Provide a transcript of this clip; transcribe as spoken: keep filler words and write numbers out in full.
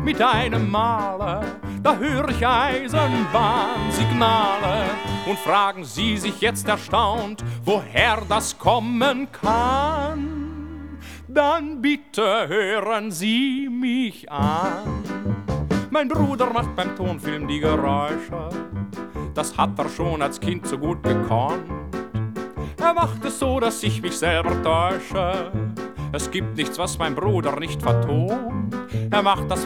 mit einem Male, da höre ich Eisenbahnsignale. Und fragen Sie sich jetzt erstaunt, woher das kommen kann. Dann bitte hören Sie mich an. Mein Bruder macht beim Tonfilm die Geräusche, das hat er schon als Kind so gut gekonnt. Er macht es so, dass ich mich selber täusche. Es gibt nichts, was mein Bruder nicht vertont. Er macht das